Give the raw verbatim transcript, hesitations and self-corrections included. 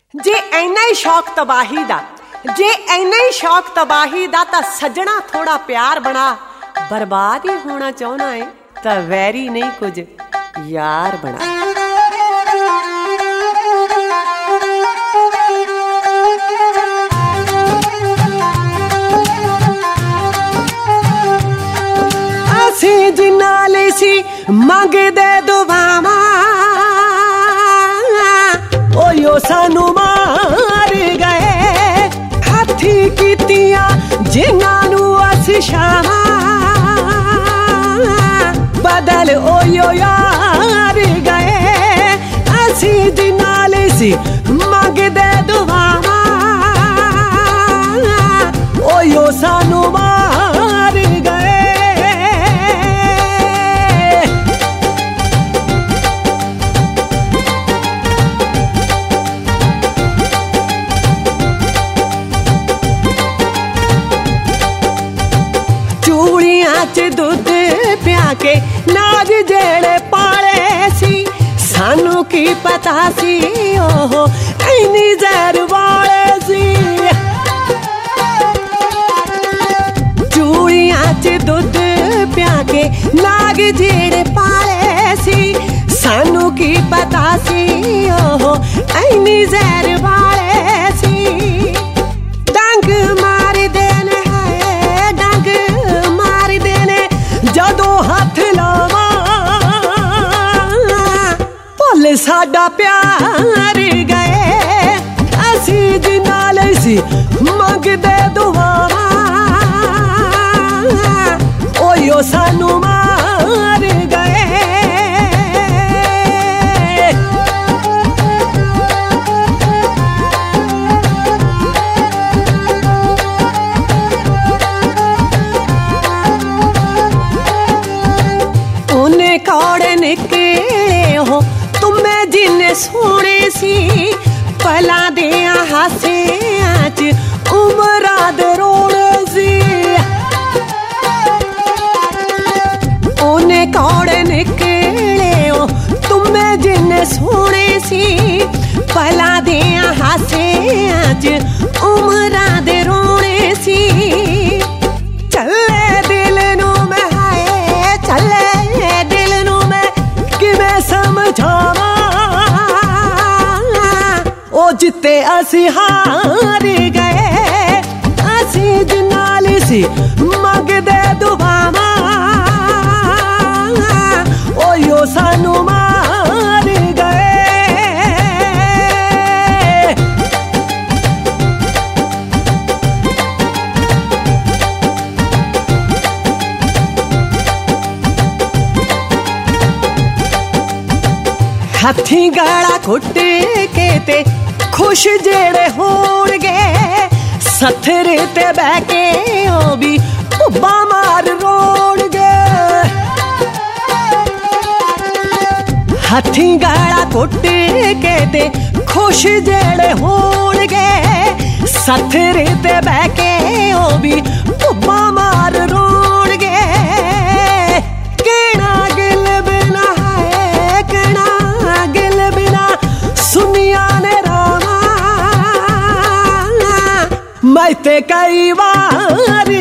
जे इन्ना ही शौक तबाही दा जे इन्ना ही शौक तबाही दा तां सजना थोड़ा प्यार बना। बर्बाद ही होना चाहना है तां वैरी नहीं कुछ यार बना। असी जिन्ना ले सी मंगदे दुआवां ओयो सानू मार गए। हाथी कीतियां जिन्हां नू असी शामां बदल ओयो यार गए। असी जिन्ना ले सी मंगदे दुआवां ओयो सानू मार गए। चूड़ियां च दुध पिया के नाज जेड़े पाले सी सानू की पता सी ओहो इन्नी जहर वाले सी। चूड़ियां च दुध पिया के नाग जेड़े पाले सी सानू की पता सी ओहो इन्नी जहर वाले सी। डंग मार देने है डंग मार देने जदों हाथ लावा भुल साडा प्यार गए। असी जिन्ना ले सी मंगदे दुआवां ओयो सानू मार गए। उन्हें कौड़े निकले हो तुम्हें जिन्ने सोने सी पला दिया हासियां च उमरा दे रोने सी। उन्हें कौड़े निकले हो तुम्हें जिन्ने सोने सी पला दिया हासियां च उमरा दे रोने सी। चले दिल नू मैं हाय चले दिल नू मैं किवें समझावां ओ जिते असी हार गए। असी जिन्ना ले सी मंगदे दुआवां ओयो सानू मार गए। हथी गाला घुट के ते खुश जेड़े होणगे सथरे ते बह के ओ भी भुब्बा मार रोणगे। हथी गाला घुट के ते खुश जेड़े होणगे सथरे ते बह के ओ भी भुब्बा मार रोणगे। कहना गिल बिना है कहना गिल बिना सुनिया ने रामा मैं ते कई बार